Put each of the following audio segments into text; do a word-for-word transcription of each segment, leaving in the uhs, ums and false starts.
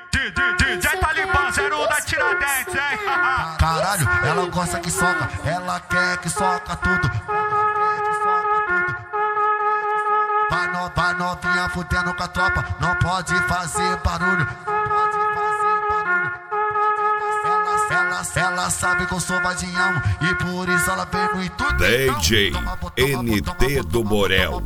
D J Talibã, zero um da Tiradentes, hein? Caralho, ela gosta que soca, ela quer que soca tudo. Vai, no, vai novinha fudendo com a tropa, não pode fazer barulho. Ela, ela sabe que eu sou vadião e por isso ela vem no intuito. D J N T do Borel.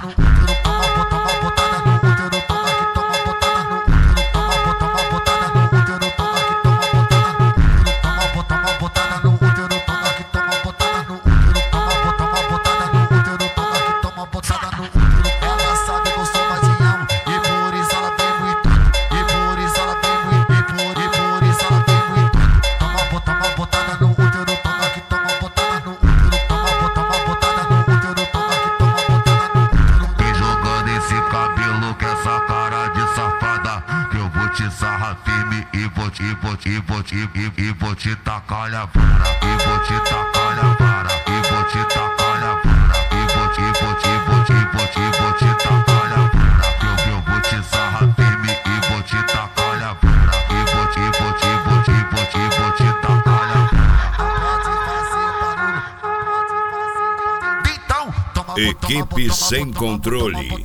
Sarra firme e vou te, vou te, vou te, e, e vou te tacar a vara, e vou te tacar a vara, e vou te tacar a vara, e vou te, vou te, vou te, vou te, vou te tacar a vara, eu, eu vou te sarra firme e vou te tacar a vara, e vou te, vou te, vou te, vou te, vou te tacar a vara. Então, toma, equipe sem controle.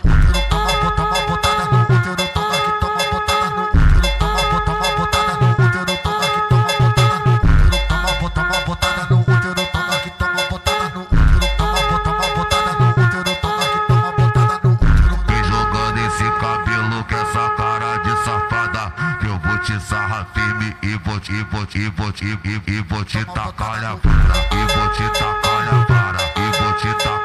Sarra firme e vou te, vou te, vou te, e, e vou te tacar a vara, e vou te tacar a vara, e vou te tacar